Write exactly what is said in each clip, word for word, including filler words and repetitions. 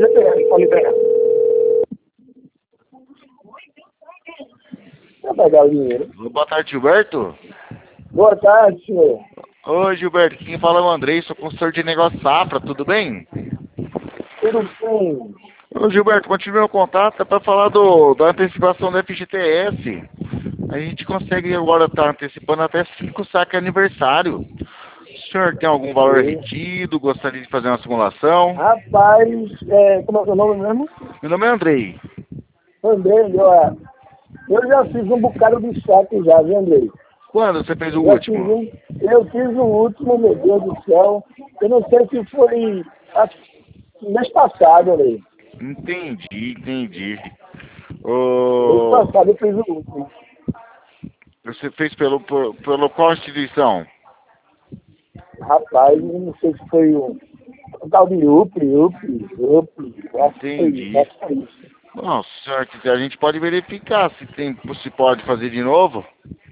G T S, pode liberar. Vai pegar o dinheiro. Boa tarde, Gilberto. Boa tarde, senhor. Oi, Gilberto. Quem fala é o Andrei, sou consultor de negócio Safra, tudo bem? Tudo bem? Ô, Gilberto, continue meu contato, é para falar do, da antecipação do F G T S. A gente consegue agora estar antecipando até cinco saques aniversário. O senhor tem algum valor Sim. retido? Gostaria de fazer uma simulação? Rapaz, é, como é o seu nome mesmo? Meu nome é Andrei. Andrei, ó, eu já fiz um bocado de saque já, viu, Andrei? Quando você fez o Já fiz último? um, eu fiz o último, meu Deus do céu. Eu não sei se foi acho, mês passado, Andrei. Entendi, entendi. Mês Ô, passado eu fiz o último. você fez pelo, por- pelo qual instituição? Rapaz, eu não sei se foi o, o tal de U P, U P, U P. Eu acho que foi isso, Entendi. acho que foi isso. Bom, se o senhor quiser, a gente pode verificar se, tem, se pode fazer de novo.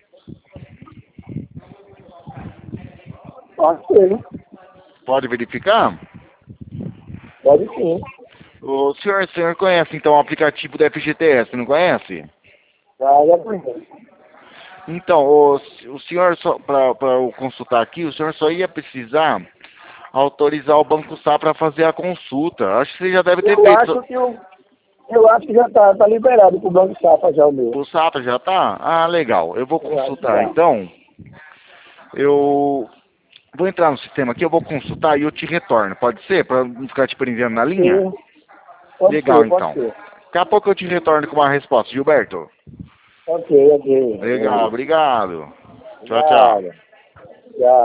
Pode ser, né? Pode verificar? Pode sim. O senhor, o senhor conhece então o aplicativo da F G T S, não conhece? Já, já conheço. Então, o, o senhor, para eu consultar aqui, o senhor só ia precisar autorizar o Banco Safra para fazer a consulta. Acho que você já deve ter Eu feito. acho que eu, eu acho que já tá, tá liberado pro Banco Safra já o meu. O Safra já tá? Ah, legal. Eu vou Eu acho que consultar. já. Então, eu vou entrar no sistema aqui, eu vou consultar e eu te retorno. Pode ser? Para não ficar te prendendo na linha? Sim. Pode Legal, ser, pode então. ser. Daqui a pouco eu te retorno com uma resposta, Gilberto. Ok, ok. Legal, obrigado. Tchau, tchau. Obrigado. Tchau.